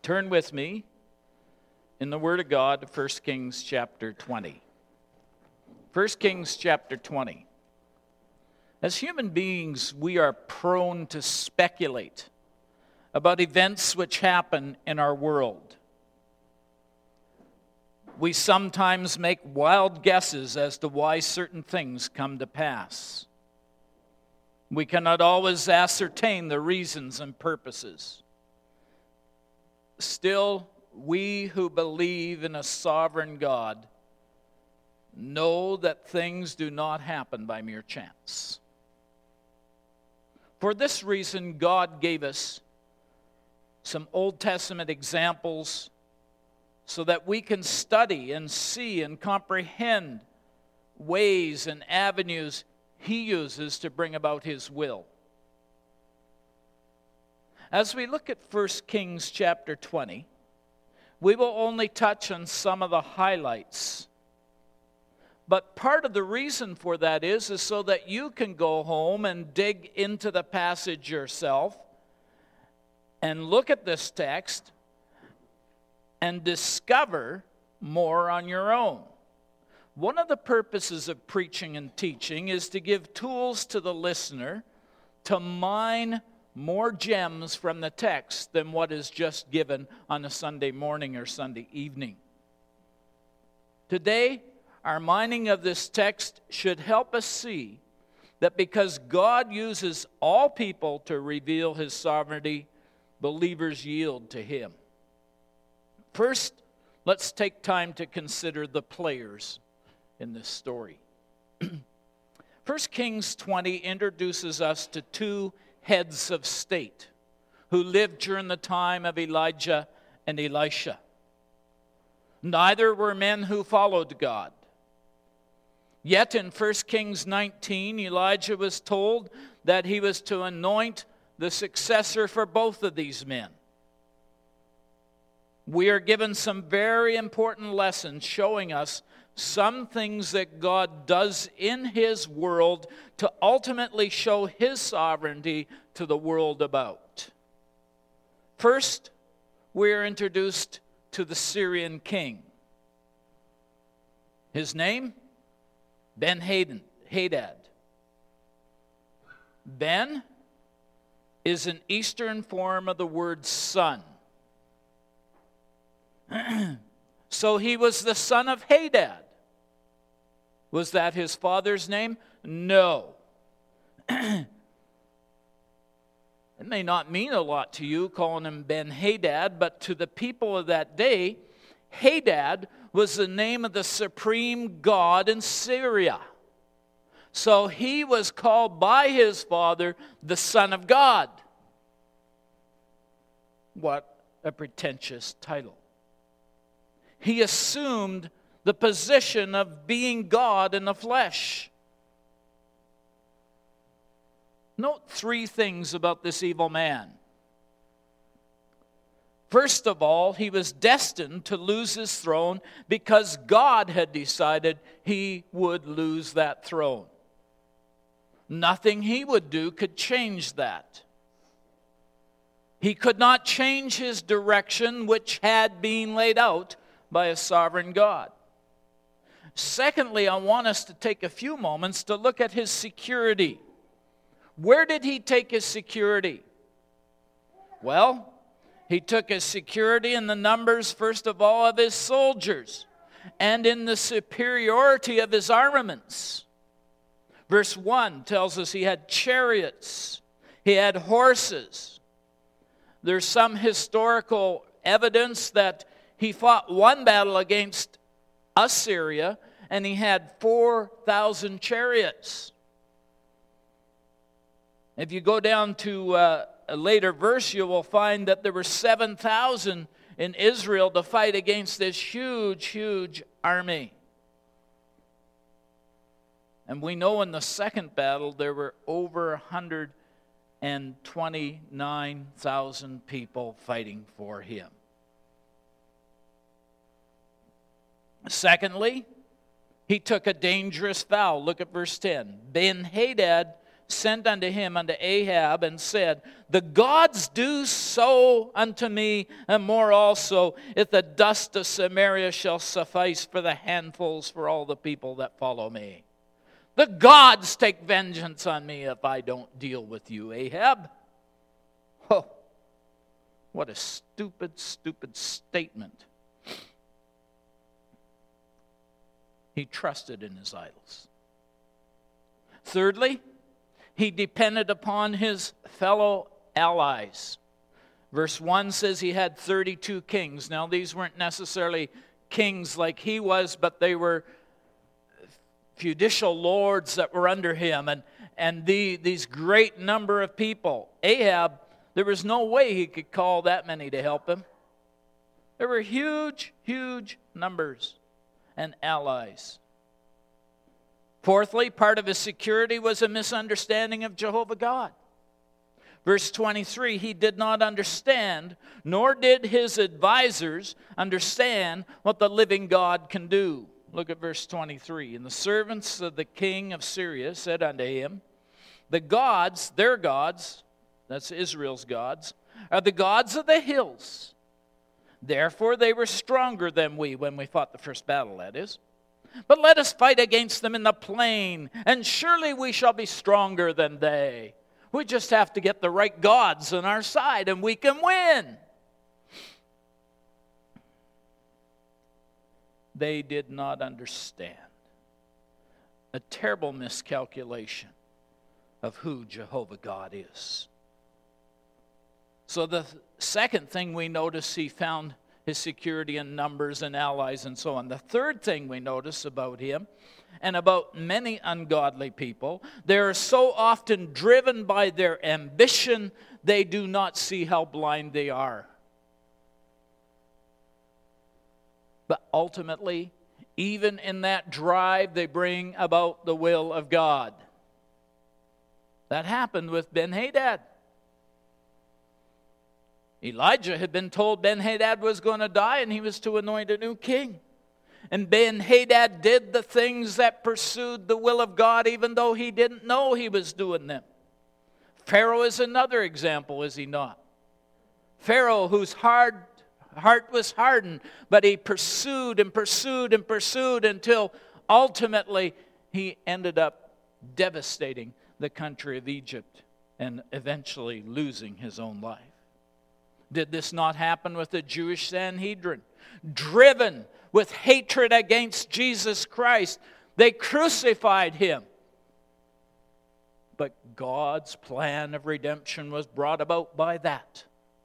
Turn with me in the Word of God to 1 Kings chapter 20. 1 Kings chapter 20. As human beings, we are prone to speculate about events which happen in our world. We sometimes make wild guesses as to why certain things come to pass. We cannot always ascertain the reasons and purposes. Still, we who believe in a sovereign God know that things do not happen by mere chance. For this reason, God gave us some Old Testament examples so that we can study and see and comprehend ways and avenues He uses to bring about His will. As we look at 1 Kings chapter 20, we will only touch on some of the highlights. But part of the reason for that is so that you can go home and dig into the passage yourself and look at this text and discover more on your own. One of the purposes of preaching and teaching is to give tools to the listener to mine more gems from the text than what is just given on a Sunday morning or Sunday evening. Today, our mining of this text should help us see that because God uses all people to reveal His sovereignty, believers yield to Him. First, let's take time to consider the players in this story. 1 Kings 20 introduces us to two heads of state who lived during the time of Elijah and Elisha. Neither were men who followed God. Yet in 1 Kings 19, Elijah was told that he was to anoint the successor for both of these men. We are given some very important lessons showing us some things that God does in His world to ultimately show His sovereignty to the world about. First, we are introduced to the Syrian king. His name? Ben-Hadad. Ben is an Eastern form of the word son. So he was the son of Hadad. Was that his father's name? No. It may not mean a lot to you calling him Ben-Hadad, but to the people of that day, Hadad was the name of the supreme god in Syria. So he was called by his father the Son of God. What a pretentious title. He assumed the position of being God in the flesh. Note three things about this evil man. First of all, he was destined to lose his throne because God had decided he would lose that throne. Nothing he would do could change that. He could not change his direction, which had been laid out by a sovereign God. Secondly, I want us to take a few moments to look at his security. Where did he take his security? Well, he took his security in the numbers, first of all, of his soldiers and in the superiority of his armaments. Verse 1 tells us he had chariots, he had horses. There's some historical evidence that he fought one battle against Assyria and he had 4,000 chariots. If you go down to a later verse, you will find that there were 7,000 in Israel to fight against this huge, huge army. And we know in the second battle there were over 129,000 people fighting for him. Secondly, he took a dangerous vow. Look at verse 10. Ben-Hadad sent unto him, unto Ahab, and said, The gods do so unto me, and more also, if the dust of Samaria shall suffice for the handfuls for all the people that follow me. The gods take vengeance on me if I don't deal with you, Ahab. Oh, what a stupid, stupid statement. He trusted in his idols. Thirdly, he depended upon his fellow allies. Verse 1 says he had 32 kings. Now, these weren't necessarily kings like he was, but they were feudal lords that were under him, and these great number of people. Ahab, there was no way he could call that many to help him. There were huge, huge numbers and allies. Fourthly, part of his security was a misunderstanding of Jehovah God. Verse 23, he did not understand, nor did his advisors understand what the living God can do. Look at verse 23. And the servants of the king of Syria said unto him, The gods, their gods, that's Israel's gods, are the gods of the hills. Therefore they were stronger than we when we fought the first battle, that is. But let us fight against them in the plain, and surely we shall be stronger than they. We just have to get the right gods on our side, and we can win. They did not understand. A terrible miscalculation of who Jehovah God is. So the second thing we notice, he found his security in numbers and allies and so on. The third thing we notice about him and about many ungodly people, they are so often driven by their ambition, they do not see how blind they are. But ultimately, even in that drive, they bring about the will of God. That happened with Ben-Hadad. Elijah had been told Ben-Hadad was going to die and he was to anoint a new king. And Ben-Hadad did the things that pursued the will of God even though he didn't know he was doing them. Pharaoh is another example, is he not? Pharaoh, whose heart was hardened, but he pursued and pursued and pursued until ultimately he ended up devastating the country of Egypt and eventually losing his own life. Did this not happen with the Jewish Sanhedrin? Driven with hatred against Jesus Christ, they crucified him. But God's plan of redemption was brought about by that.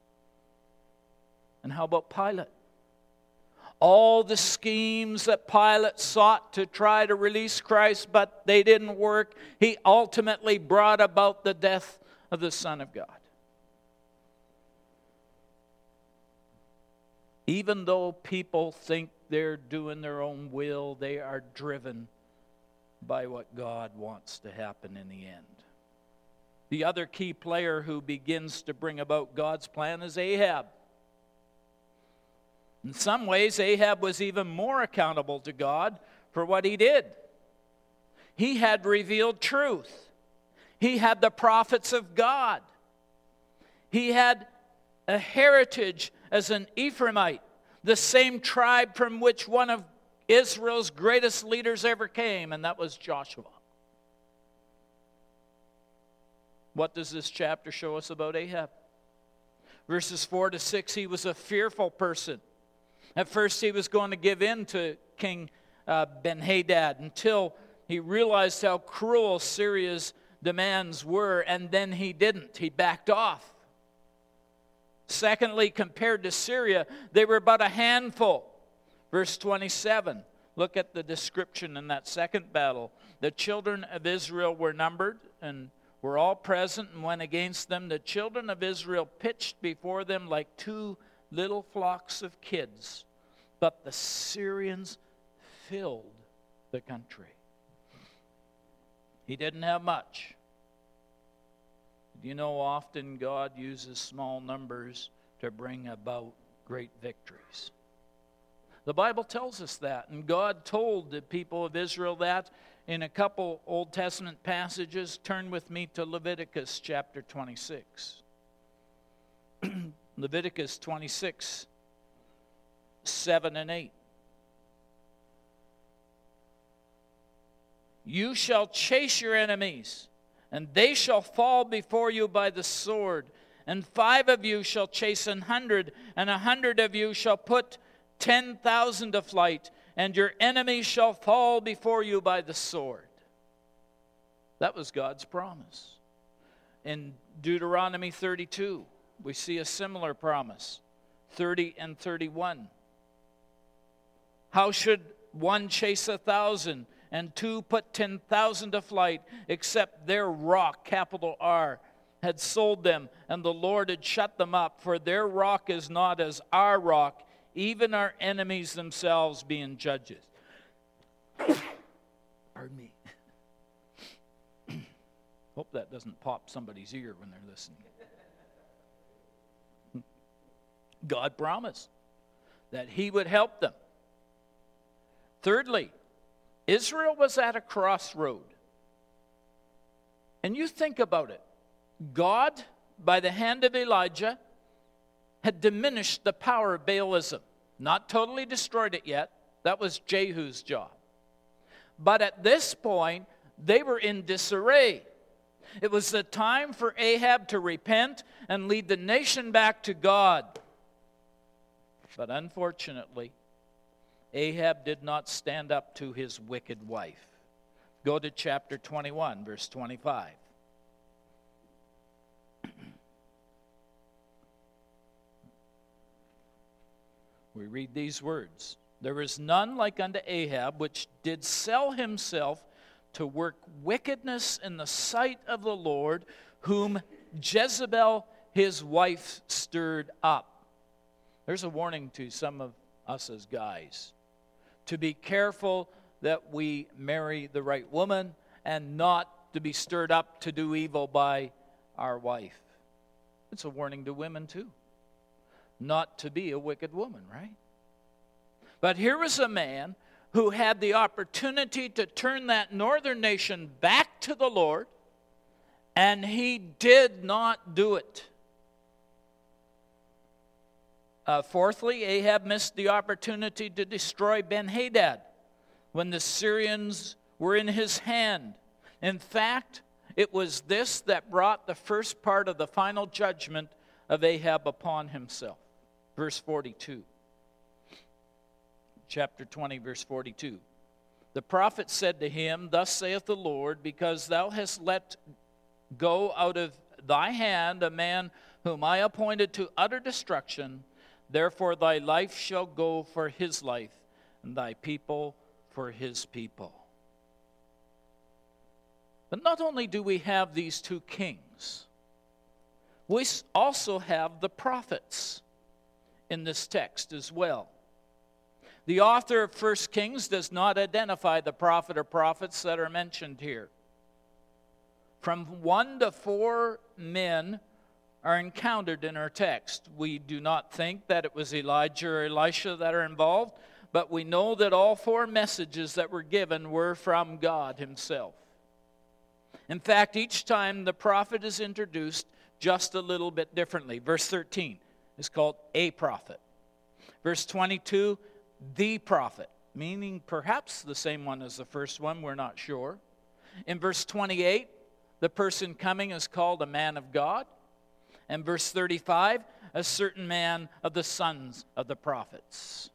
And how about Pilate? All the schemes that Pilate sought to try to release Christ, but they didn't work. He ultimately brought about the death of the Son of God. Even though people think they're doing their own will, they are driven by what God wants to happen in the end. The other key player who begins to bring about God's plan is Ahab. In some ways, Ahab was even more accountable to God for what he did. He had revealed truth. He had the prophets of God. He had a heritage as an Ephraimite, the same tribe from which one of Israel's greatest leaders ever came, and that was Joshua. What does this chapter show us about Ahab? Verses 4 to 6, he was a fearful person. At first, he was going to give in to King Ben-Hadad until he realized how cruel Syria's demands were, and then he didn't. He backed off. Secondly, compared to Syria, they were but a handful. Verse 27, look at the description in that second battle. The children of Israel were numbered and were all present and went against them. The children of Israel pitched before them like two little flocks of kids, but the Syrians filled the country. He didn't have much. You know, often God uses small numbers to bring about great victories. The Bible tells us that, and God told the people of Israel that in a couple Old Testament passages. Turn with me to Leviticus chapter 26. Leviticus 26, 7 and 8. You shall chase your enemies, and they shall fall before you by the sword. And 5 of you shall chase 100, and 100 of you shall put 10,000 to flight, and your enemies shall fall before you by the sword. That was God's promise. In Deuteronomy 32, we see a similar promise, 30 and 31. How should one chase 1,000 and 2 put 10,000 to flight, except their rock, capital R, had sold them, and the Lord had shut them up? For their rock is not as our rock, even our enemies themselves being judges. Pardon me. Hope that doesn't pop somebody's ear when they're listening. God promised that He would help them. Thirdly, Israel was at a crossroad. And you think about it. God, by the hand of Elijah, had diminished the power of Baalism. Not totally destroyed it yet. That was Jehu's job. But at this point, they were in disarray. It was the time for Ahab to repent and lead the nation back to God. But unfortunately, Ahab did not stand up to his wicked wife. Go to chapter 21, verse 25. We read these words. There is none like unto Ahab, which did sell himself to work wickedness in the sight of the Lord, whom Jezebel his wife stirred up. There's a warning to some of us as guys, to be careful that we marry the right woman and not to be stirred up to do evil by our wife. It's a warning to women too, not to be a wicked woman, right? But here was a man who had the opportunity to turn that northern nation back to the Lord, and he did not do it. Fourthly, Ahab missed the opportunity to destroy Ben-Hadad when the Syrians were in his hand. In fact, it was this that brought the first part of the final judgment of Ahab upon himself. Verse 42. Chapter 20, verse 42. The prophet said to him, Thus saith the Lord, because thou hast let go out of thy hand a man whom I appointed to utter destruction, therefore thy life shall go for his life, and thy people for his people. But not only do we have these two kings, we also have the prophets in this text as well. The author of 1 Kings does not identify the prophet or prophets that are mentioned here. From 1 to 4 men are encountered in our text. We do not think that it was Elijah or Elisha that are involved, but we know that all 4 messages that were given were from God Himself. In fact, each time the prophet is introduced just a little bit differently. Verse 13 is called a prophet. Verse 22, the prophet, meaning perhaps the same one as the first one, we're not sure. In verse 28, the person coming is called a man of God. And verse 35, a certain man of the sons of the prophets.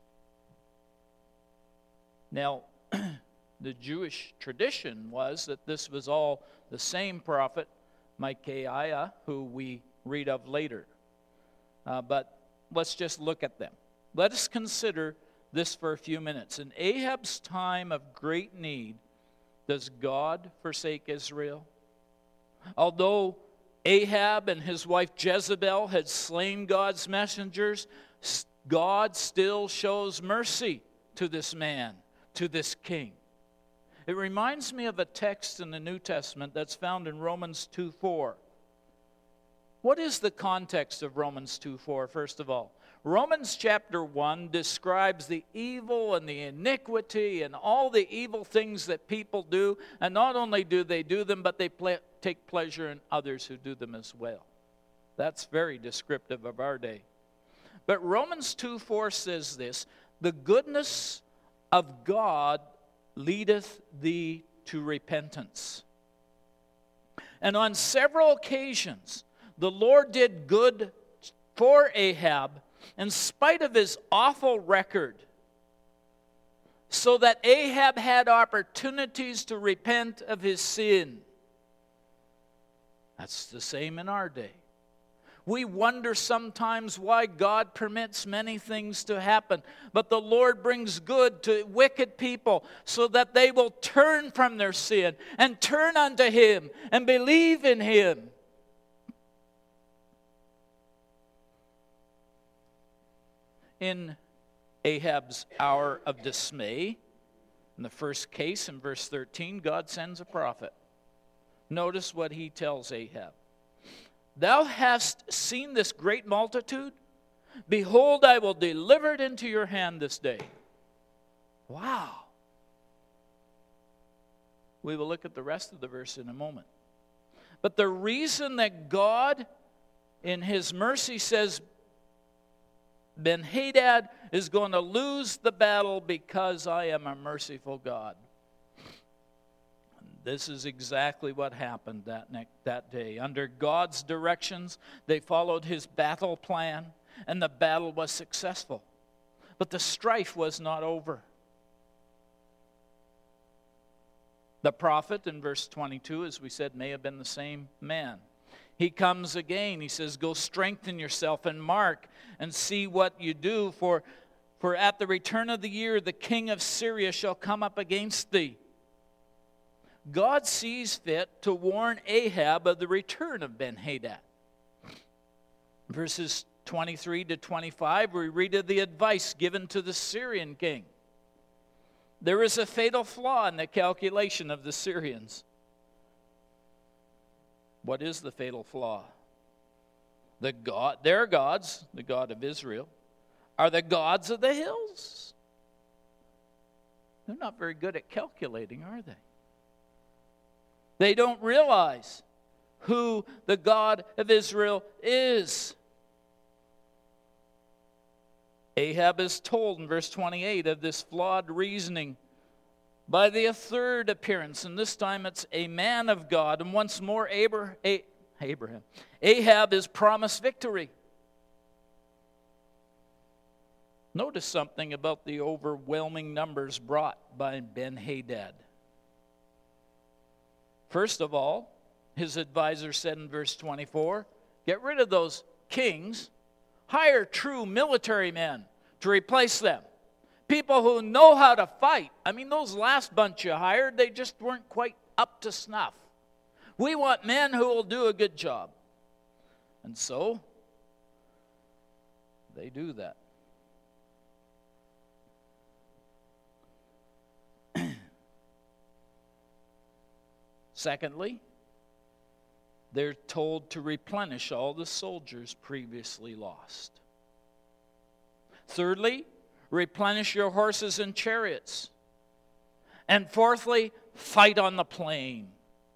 Now, the Jewish tradition was that this was all the same prophet, Micaiah, who we read of later. But let's just look at them. Let us consider this for a few minutes. In Ahab's time of great need, does God forsake Israel? Although Ahab and his wife Jezebel had slain God's messengers, God still shows mercy to this man, to this king. It reminds me of a text in the New Testament that's found in Romans 2:4. What is the context of Romans 2:4, first of all? Romans chapter 1 describes the evil and the iniquity and all the evil things that people do. And not only do they do them, but they take pleasure in others who do them as well. That's very descriptive of our day. But Romans 2:4 says this, "The goodness of God leadeth thee to repentance." And on several occasions, the Lord did good for Ahab in spite of his awful record, so that Ahab had opportunities to repent of his sin. That's the same in our day. We wonder sometimes why God permits many things to happen, but the Lord brings good to wicked people so that they will turn from their sin and turn unto Him and believe in Him. In Ahab's hour of dismay, in the first case, in verse 13, God sends a prophet. Notice what he tells Ahab. "Thou hast seen this great multitude? Behold, I will deliver it into your hand this day." Wow. We will look at the rest of the verse in a moment. But the reason that God, in His mercy, says Ben-Hadad is going to lose the battle because I am a merciful God. This is exactly what happened that day. Under God's directions, they followed His battle plan, and the battle was successful. But the strife was not over. The prophet, in verse 22, as we said, may have been the same man. He comes again. He says, "Go strengthen yourself and mark and see what you do, for at the return of the year the king of Syria shall come up against thee." God sees fit to warn Ahab of the return of Ben-Hadad. Verses 23 to 25, we read of the advice given to the Syrian king. There is a fatal flaw in the calculation of the Syrians. What is the fatal flaw? Their gods, the God of Israel, are the gods of the hills. They're not very good at calculating, are they? They don't realize who the God of Israel is. Ahab is told in verse 28 of this flawed reasoning by the third appearance, and this time it's a man of God, and once more Abraham. Ahab is promised victory. Notice something about the overwhelming numbers brought by Ben-Hadad. First of all, his advisor said in verse 24, get rid of those kings, hire true military men to replace them. People who know how to fight. I mean, those last bunch you hired, they just weren't quite up to snuff. We want men who will do a good job. And so, they do that. Secondly, they're told to replenish all the soldiers previously lost. Thirdly, replenish your horses and chariots. And fourthly, fight on the plain.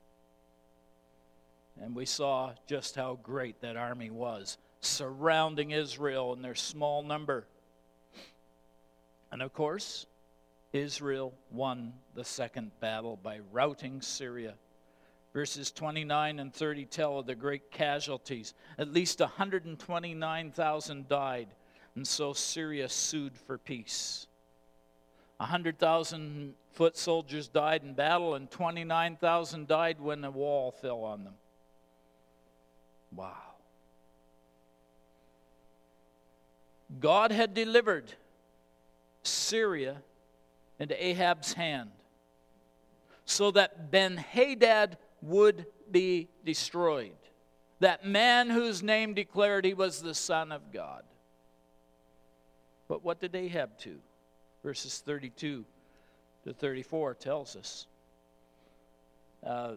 And we saw just how great that army was, surrounding Israel in their small number. And of course, Israel won the second battle by routing Syria. Verses 29 and 30 tell of the great casualties. At least 129,000 died, and so Syria sued for peace. 100,000 foot soldiers died in battle, and 29,000 died when the wall fell on them. Wow. God had delivered Syria into Ahab's hand so that Ben-Hadad would be destroyed. That man whose name declared he was the Son of God. But what did Ahab do? Verses 32 to 34 tells us.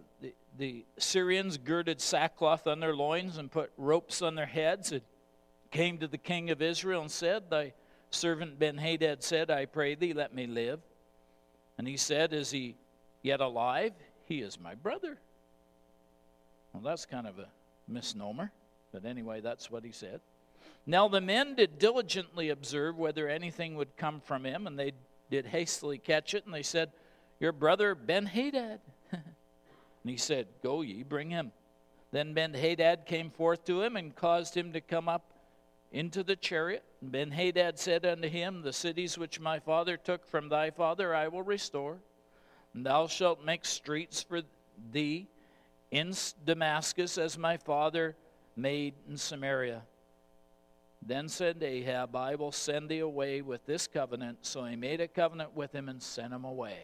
The Syrians girded sackcloth on their loins and put ropes on their heads and came to the king of Israel and said, Thy servant Ben-Hadad said, I pray thee, let me live. And he said, Is he yet alive? He is my brother. Well, that's kind of a misnomer. But anyway, that's what he said. Now the men did diligently observe whether anything would come from him, and they did hastily catch it, and they said, Your brother Ben-Hadad. And he said, Go ye, bring him. Then Ben-Hadad came forth to him and caused him to come up into the chariot. And Ben-Hadad said unto him, The cities which my father took from thy father I will restore, and thou shalt make streets for thee in Damascus as my father made in Samaria. Then said Ahab, I will send thee away with this covenant. So he made a covenant with him and sent him away.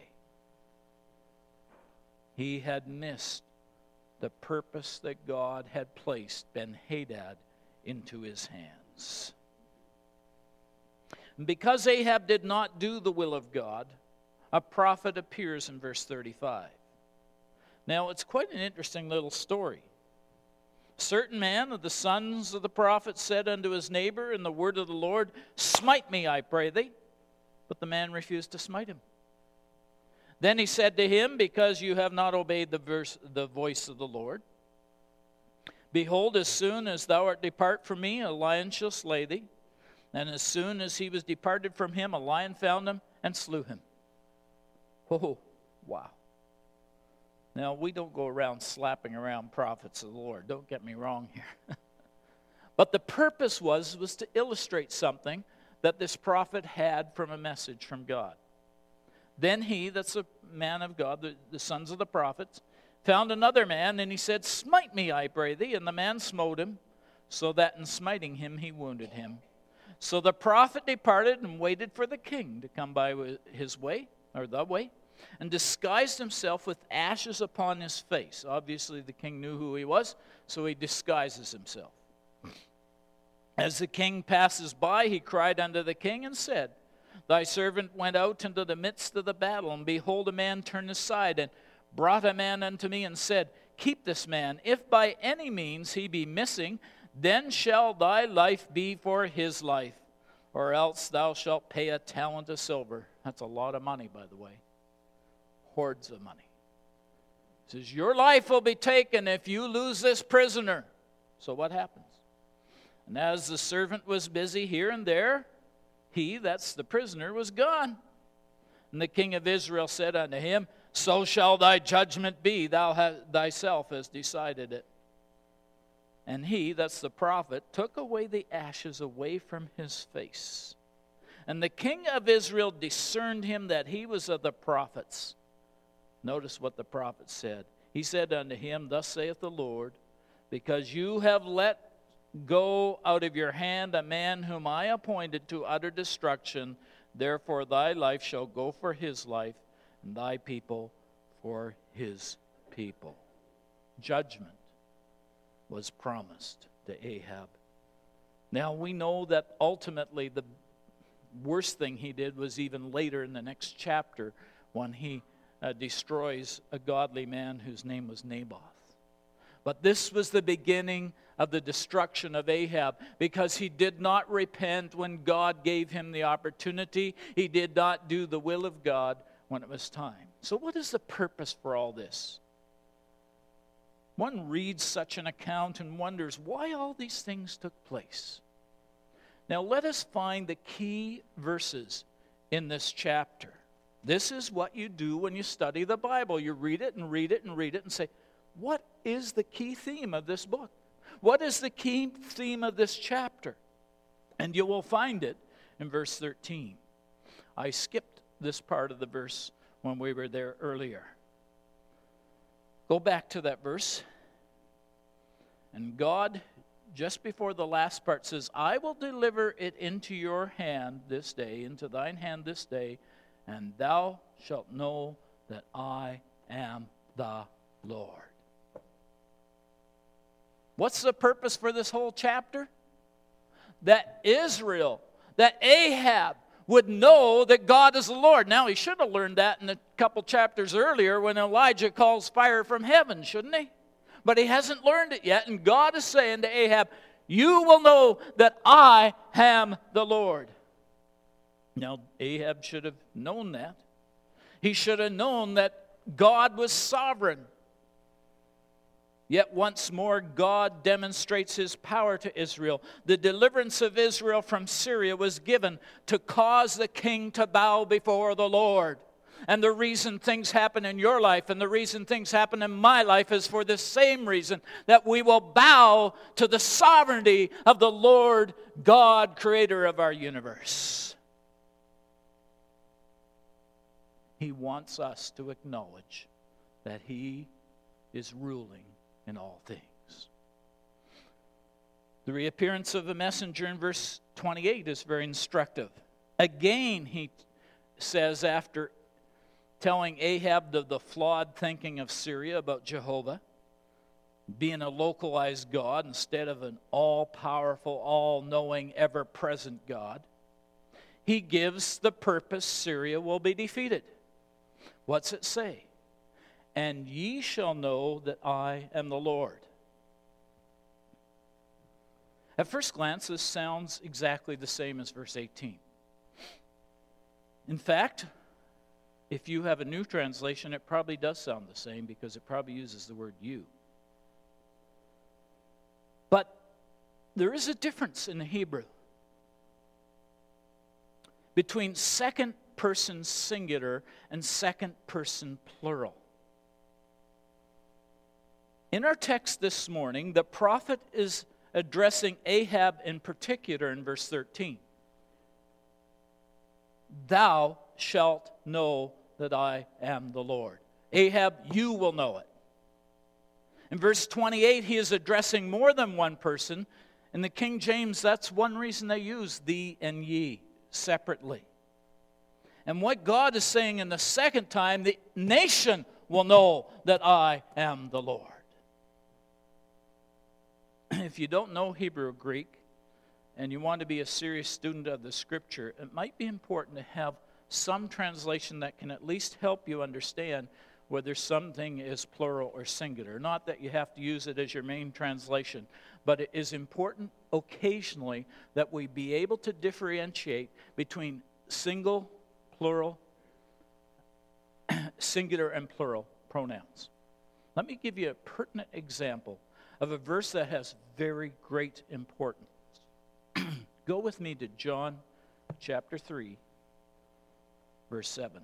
He had missed the purpose that God had placed Ben-Hadad into his hands. And because Ahab did not do the will of God, a prophet appears in verse 35. Now, it's quite an interesting little story. A certain man of the sons of the prophets said unto his neighbor in the word of the Lord, Smite me, I pray thee. But the man refused to smite him. Then he said to him, Because you have not obeyed the voice of the Lord, behold, as soon as thou art depart from me, a lion shall slay thee. And as soon as he was departed from him, a lion found him and slew him. Oh, wow. Now, we don't go around slapping around prophets of the Lord. Don't get me wrong here. But the purpose was to illustrate something that this prophet had from a message from God. Then he, that's a man of God, the sons of the prophets, found another man, and he said, Smite me, I pray thee. And the man smote him, so that in smiting him he wounded him. So the prophet departed and waited for the king to come by his way, or the way, and disguised himself with ashes upon his face. Obviously the king knew who he was, so he disguises himself. As the king passes by, he cried unto the king and said, Thy servant went out into the midst of the battle, and behold, a man turned aside, and brought a man unto me, and said, Keep this man. If by any means he be missing, then shall thy life be for his life, or else thou shalt pay a talent of silver. That's a lot of money, by the way. Hordes of money. He says, Your life will be taken if you lose this prisoner. So what happens? And as the servant was busy here and there, he, that's the prisoner, was gone. And the king of Israel said unto him, So shall thy judgment be, thou thyself hast decided it. And he, that's the prophet, took away the ashes away from his face. And the king of Israel discerned him that he was of the prophets. Notice what the prophet said. He said unto him, Thus saith the Lord, Because you have let go out of your hand a man whom I appointed to utter destruction, therefore thy life shall go for his life, and thy people for his people. Judgment was promised to Ahab. Now we know that ultimately the worst thing he did was even later in the next chapter when he destroys a godly man whose name was Naboth. But this was the beginning of the destruction of Ahab, because he did not repent when God gave him the opportunity. He did not do the will of God when it was time. So what is the purpose for all this? One reads such an account and wonders why all these things took place. Now let us find the key verses in this chapter. This is what you do when you study the Bible. You read it and read it and read it and say, what is the key theme of this book? What is the key theme of this chapter? And you will find it in verse 13. I skipped this part of the verse when we were there earlier. Go back to that verse. And God, just before the last part, says, I will deliver it into your hand this day, into thine hand this day, and thou shalt know that I am the Lord. What's the purpose for this whole chapter? That Israel, that Ahab would know that God is the Lord. Now, he should have learned that in a couple chapters earlier when Elijah calls fire from heaven, shouldn't he? But he hasn't learned it yet, and God is saying to Ahab, you will know that I am the Lord. Now, Ahab should have known that. He should have known that God was sovereign. Yet once more, God demonstrates his power to Israel. The deliverance of Israel from Syria was given to cause the king to bow before the Lord. And the reason things happen in your life and the reason things happen in my life is for the same reason, that we will bow to the sovereignty of the Lord God, creator of our universe. He wants us to acknowledge that he is ruling in all things. The reappearance of the messenger in verse 28 is very instructive. Again, he says, after telling Ahab the flawed thinking of Syria about Jehovah being a localized God instead of an all-powerful, all-knowing, ever-present God, he gives the purpose Syria will be defeated. What's it say? And ye shall know that I am the Lord. At first glance, this sounds exactly the same as verse 18. In fact, if you have a new translation, it probably does sound the same because it probably uses the word you. But there is a difference in the Hebrew between second person singular and second person plural. In our text this morning, the prophet is addressing Ahab in particular in verse 13. Thou shalt know that I am the Lord. Ahab, you will know it. In verse 28, he is addressing more than one person. In the King James, that's one reason they use thee and ye separately. And what God is saying in the second time, the nation will know that I am the Lord. If you don't know Hebrew or Greek, and you want to be a serious student of the Scripture, it might be important to have some translation that can at least help you understand whether something is plural or singular. Not that you have to use it as your main translation, but it is important occasionally that we be able to differentiate between single, plural, singular, and plural pronouns. Let me give you a pertinent example of a verse that has very great importance. Go with me to John chapter 3, verse 7.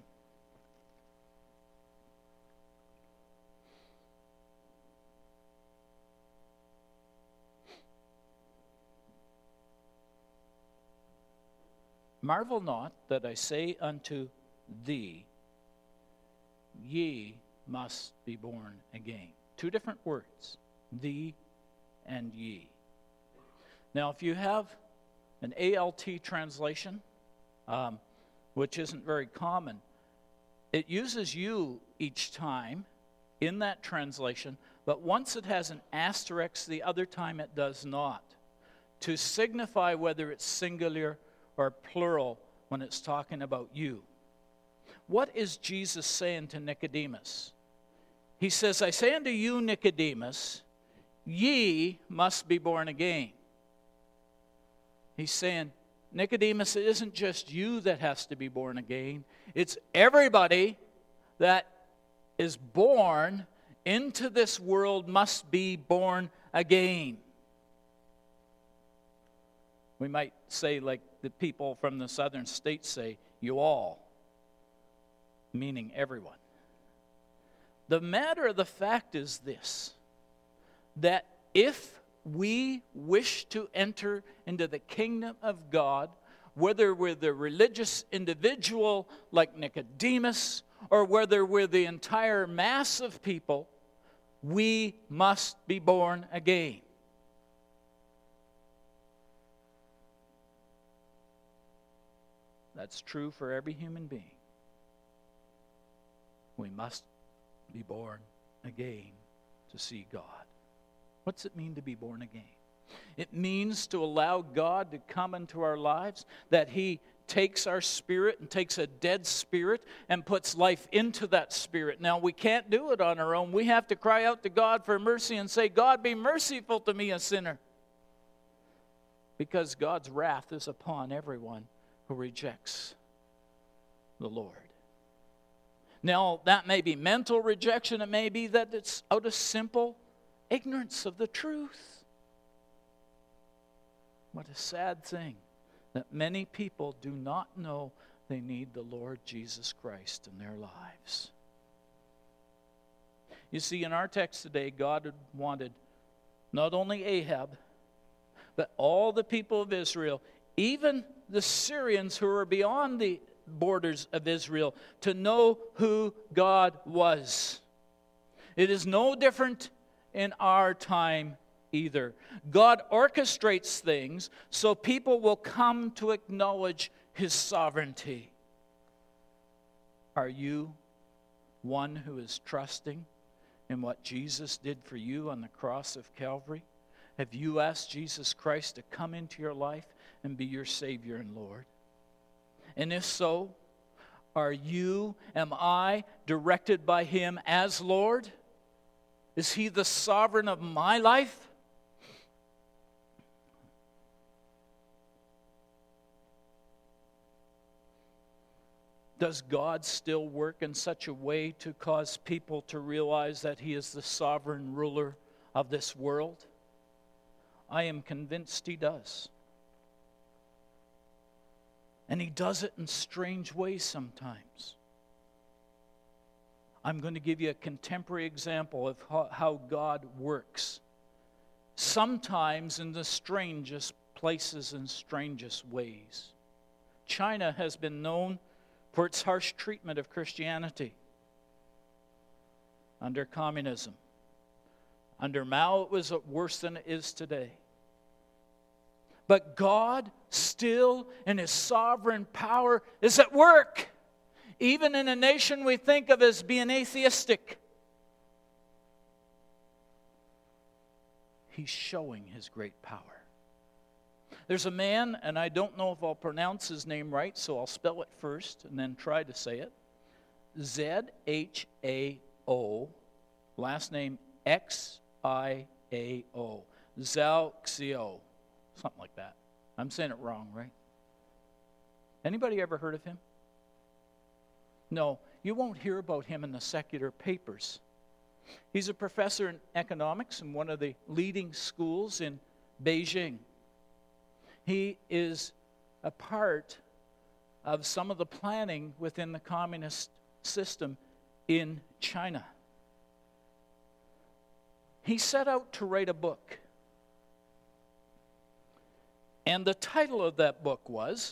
Marvel not that I say unto thee, ye must be born again. Two different words, thee and ye. Now, if you have an ALT translation, which isn't very common, it uses you each time in that translation, but once it has an asterisk, the other time it does not, to signify whether it's singular or plural when it's talking about you. What is Jesus saying to Nicodemus? He says, I say unto you, Nicodemus, ye must be born again. He's saying, Nicodemus, it isn't just you that has to be born again. It's everybody that is born into this world must be born again. We might say, like the people from the southern states say, you all, meaning everyone. The matter of the fact is this, that if we wish to enter into the kingdom of God, whether we're the religious individual like Nicodemus, or whether we're the entire mass of people, we must be born again. That's true for every human being. We must be born again to see God. What's it mean to be born again? It means to allow God to come into our lives, that He takes our spirit and takes a dead spirit and puts life into that spirit. Now, we can't do it on our own. We have to cry out to God for mercy and say, God, be merciful to me, a sinner. Because God's wrath is upon everyone who rejects the Lord. Now, that may be mental rejection. It may be that it's out of simple ignorance of the truth. What a sad thing that many people do not know they need the Lord Jesus Christ in their lives. You see, in our text today, God had wanted not only Ahab, but all the people of Israel, even the Syrians who were beyond the borders of Israel, to know who God was. It is no different in our time either. God orchestrates things so people will come to acknowledge His sovereignty. Are you one who is trusting in what Jesus did for you on the cross of Calvary? Have you asked Jesus Christ to come into your life and be your Savior and Lord? And if so, am I directed by Him as Lord? Is He the sovereign of my life? Does God still work in such a way to cause people to realize that He is the sovereign ruler of this world? I am convinced He does. And He does it in strange ways sometimes. I'm going to give you a contemporary example of how God works. Sometimes in the strangest places and strangest ways. China has been known for its harsh treatment of Christianity under communism. Under Mao, it was worse than it is today. But God, still in His sovereign power, is at work, even in a nation we think of as being atheistic. He's showing His great power. There's a man, and I don't know if I'll pronounce his name right, so I'll spell it first and then try to say it. Z-H-A-O, last name X-I-A-O. Zhao Xiao, something like that. I'm saying it wrong, right? Anybody ever heard of him? No, you won't hear about him in the secular papers. He's a professor in economics in one of the leading schools in Beijing. He is a part of some of the planning within the communist system in China. He set out to write a book. And the title of that book was,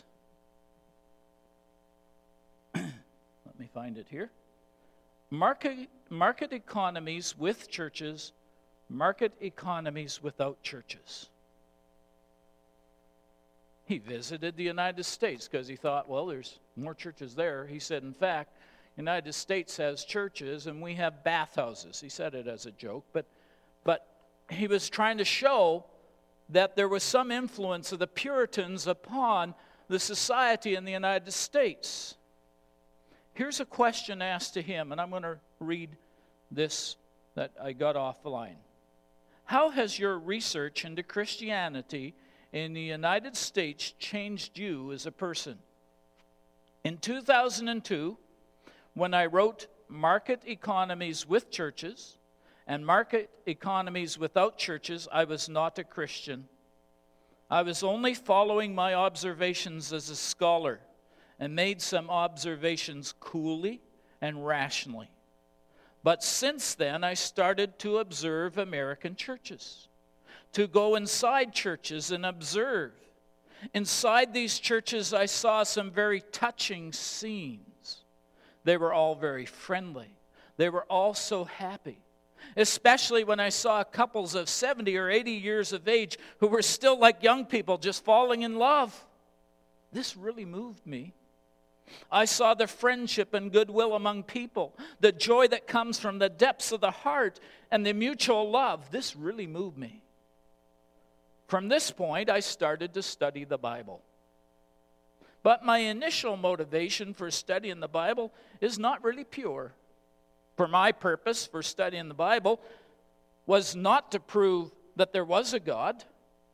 let me find it here, Market Economies with Churches, Market Economies Without Churches. He visited the United States because he thought, well, there's more churches there. He said, in fact, the United States has churches and we have bathhouses. He said it as a joke, but he was trying to show that there was some influence of the Puritans upon the society in the United States. Here's a question asked to him, and I'm going to read this that I got off the line. How has your research into Christianity in the United States changed you as a person? In 2002, when I wrote Market Economies with Churches and Market Economies Without Churches, I was not a Christian. I was only following my observations as a scholar and made some observations coolly and rationally. But since then, I started to observe American churches, to go inside churches and observe. Inside these churches, I saw some very touching scenes. They were all very friendly. They were all so happy. Especially when I saw couples of 70 or 80 years of age who were still like young people, just falling in love. This really moved me. I saw the friendship and goodwill among people, the joy that comes from the depths of the heart, and the mutual love. This really moved me. From this point, I started to study the Bible. But my initial motivation for studying the Bible is not really pure. For my purpose for studying the Bible was not to prove that there was a God.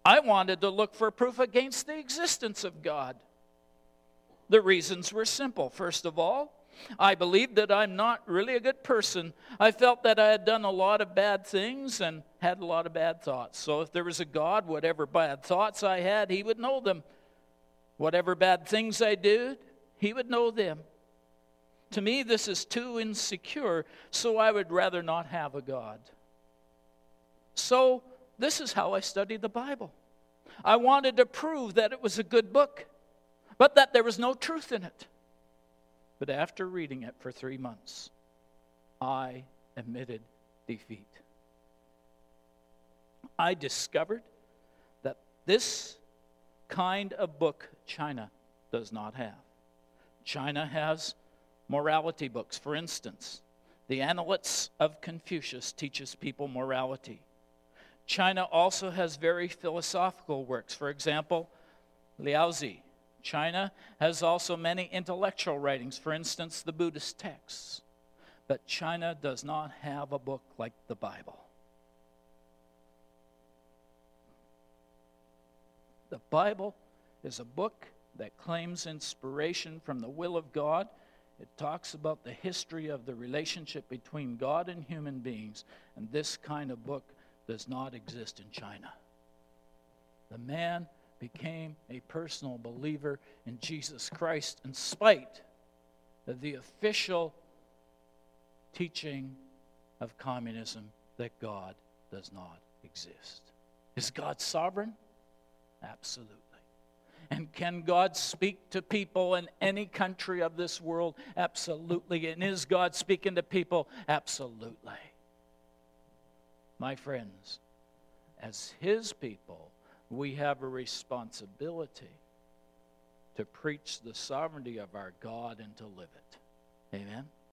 I wanted to look for proof against the existence of God. The reasons were simple. First of all, I believed that I'm not really a good person. I felt that I had done a lot of bad things and had a lot of bad thoughts. So if there was a God, whatever bad thoughts I had, He would know them. Whatever bad things I did, He would know them. To me, this is too insecure, so I would rather not have a God. So this is how I studied the Bible. I wanted to prove that it was a good book, but that there was no truth in it. But after reading it for 3 months, I admitted defeat. I discovered that this kind of book China does not have. China has morality books. For instance, the Analects of Confucius teaches people morality. China also has very philosophical works. For example, Liaozi. China has also many intellectual writings, for instance, the Buddhist texts. But China does not have a book like the Bible. The Bible is a book that claims inspiration from the will of God. It talks about the history of the relationship between God and human beings, and this kind of book does not exist in China. The man became a personal believer in Jesus Christ in spite of the official teaching of communism that God does not exist. Is God sovereign? Absolutely. And can God speak to people in any country of this world? Absolutely. And is God speaking to people? Absolutely. My friends, as His people, we have a responsibility to preach the sovereignty of our God and to live it. Amen?